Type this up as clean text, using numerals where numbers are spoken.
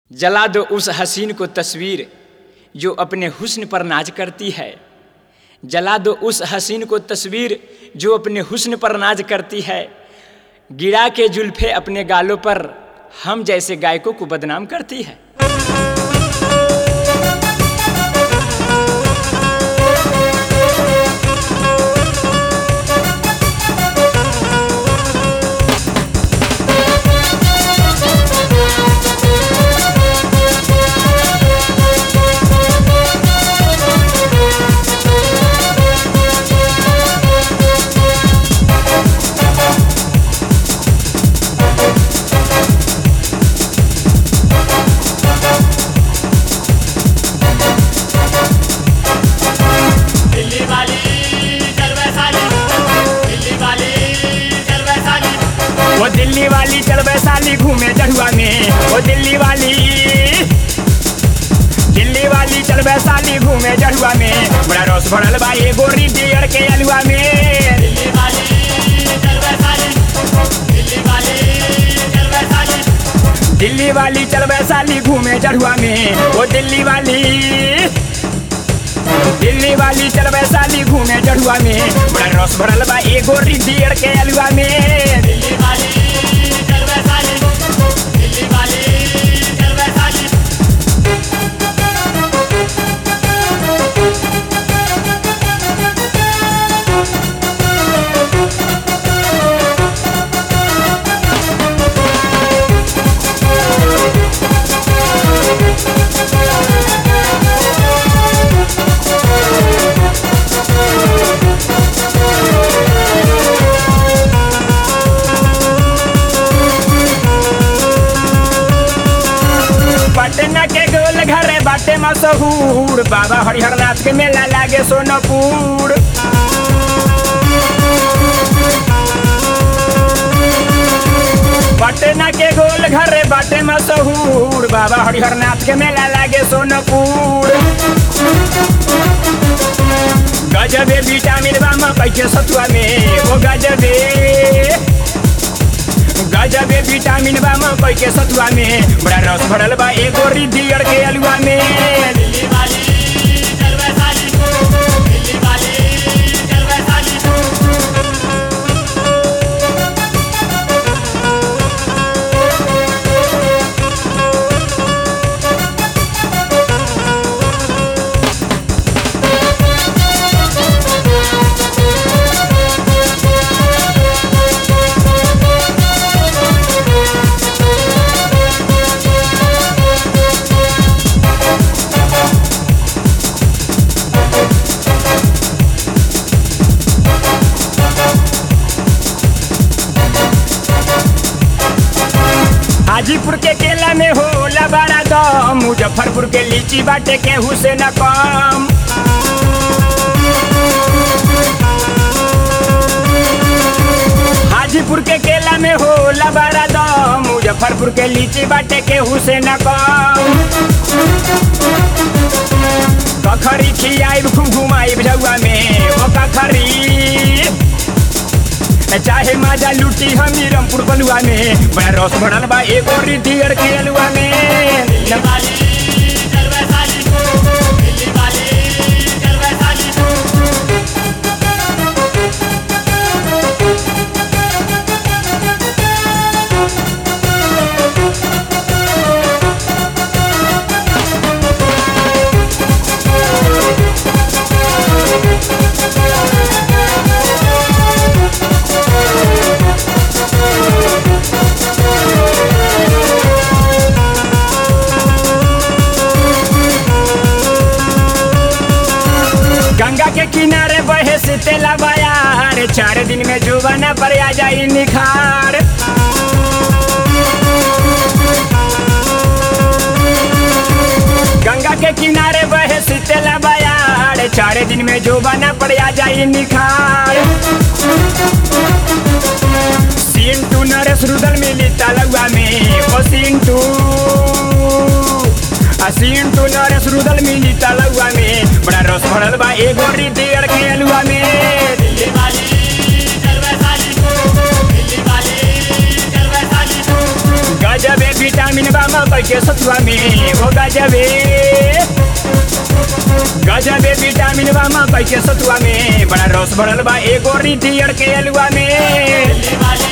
जला दो उस हसीन को तस्वीर जो अपने हुस्न पर नाज करती है। जला दो उस हसीन को तस्वीर जो अपने हुस्न पर नाज करती है। गिरा के जुल्फे अपने गालों पर हम जैसे गायकों को बदनाम करती है। दिल्ली वाली चल वैशाली घूमे जढ़ुआ में। वो दिल्ली वाली चल वैशाली घूमे जढ़ुआ में। बड़ा रस भरल बा ये गोरी डियर के अलुआ में। दिल्ली वाली चल वैशाली दिल्ली वाली चल वैशाली घूमे जढ़ुआ में। वो दिल्ली वाली चल वैशाली घूमे जढ़ुआ में। बड़ा रस भरल बा ये गोरी डियर के अलुआ में। दिल्ली वाली चल वैशाली चल वैशाली। पटना के गोल घर बाटे मशहूर। बाबा हरिहर नाथ के मेला लागे सोनपुर। पटना के गोल घर बाटे मशहूर। बाबा हरिहर नाथ के मेला लागे सोनपुर। गजबे विटामिन बा मकई के सतुआ में। वो गजबे विटामिन बा मकई के सतुआ में। बड़ा रस भरल बा ए गोरी डियर के अलुआ में। दिल्ली वाली चल वैशाली चल वैशाली। हाजीपुर के केला में होला बड़ा दम। मुजफ्फरपुर के लीची बाटे केहू से न कम। हाजीपुर के केला में होला बड़ा दम। मुजफ्फरपुर के लीची बाटे केहू से न कम। कखरी खियाई खूब घुमाई जौआ में। वो कखरी चाहे माजा लूटी हम रमपुर बलुआ में। बड़ा रस भरल बा ए गोरी डियर के अलुआ में। दिल्ली वाली चल वैशाली चल वैशाली। गंगा के किनारे बहे से तेला बयार। 4 दिन में जुबाना पर आ जाई निखार। गंगा के किनारे बहे से तेला बयार। 4 दिन में जुबाना पर आ जाई निखार। सिंटू नरेश रुदल मिली तलुआ में। ओ सिंटू नरेश रुदल मिली तलुआ में। बड़ा रस भरल बा ए गोरी डियर के अलुआ में। दिल्ली वाली चल वैशाली चल वैशाली। गजबे विटामिन बा मकई के सतुआ में हो गजबे गजबे विटामिन बा मकई के सतुआ में बड़ा रस भरल बा एगो रीति के अलुआ में दिल्ली वाली